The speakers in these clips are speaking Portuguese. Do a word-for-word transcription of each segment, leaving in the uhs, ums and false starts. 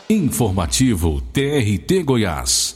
Informativo T R T Goiás.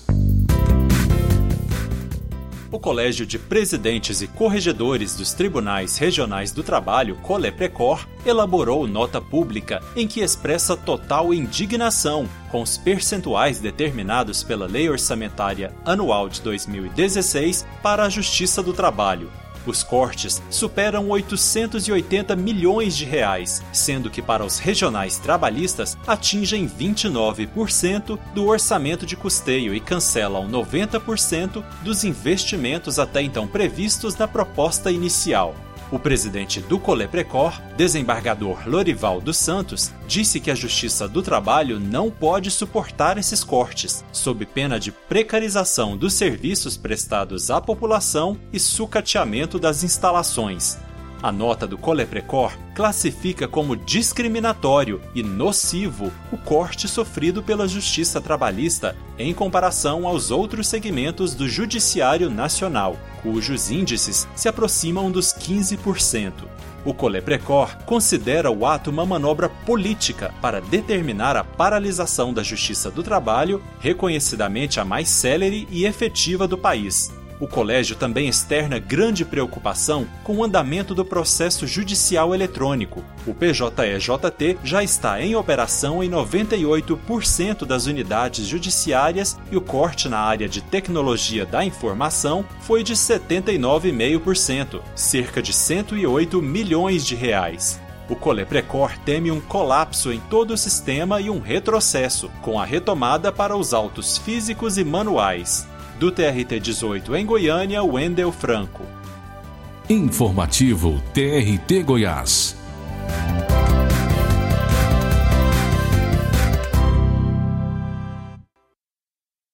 O Colégio de Presidentes e Corregedores dos Tribunais Regionais do Trabalho, Coleprecor, elaborou nota pública em que expressa total indignação com os percentuais determinados pela Lei Orçamentária Anual de dois mil e dezesseis para a Justiça do Trabalho. Os cortes superam oitocentos e oitenta milhões de reais, sendo que para os regionais trabalhistas atingem vinte e nove por cento do orçamento de custeio e cancelam noventa por cento dos investimentos até então previstos na proposta inicial. O presidente do Coleprecor, desembargador Lorival dos Santos, disse que a Justiça do Trabalho não pode suportar esses cortes, sob pena de precarização dos serviços prestados à população e sucateamento das instalações. A nota do Coleprecor classifica como discriminatório e nocivo o corte sofrido pela Justiça Trabalhista em comparação aos outros segmentos do Judiciário Nacional, cujos índices se aproximam dos quinze por cento. O Coleprecor considera o ato uma manobra política para determinar a paralisação da Justiça do Trabalho, reconhecidamente a mais célere e efetiva do país. O colégio também externa grande preocupação com o andamento do processo judicial eletrônico. O P J E J T já está em operação em noventa e oito por cento das unidades judiciárias e o corte na área de tecnologia da informação foi de setenta e nove vírgula cinco por cento, cerca de cento e oito milhões de reais. O Coleprecor teme um colapso em todo o sistema e um retrocesso, com a retomada para os autos físicos e manuais. Do T R T dezoito em Goiânia, Wendel Franco. Informativo T R T Goiás.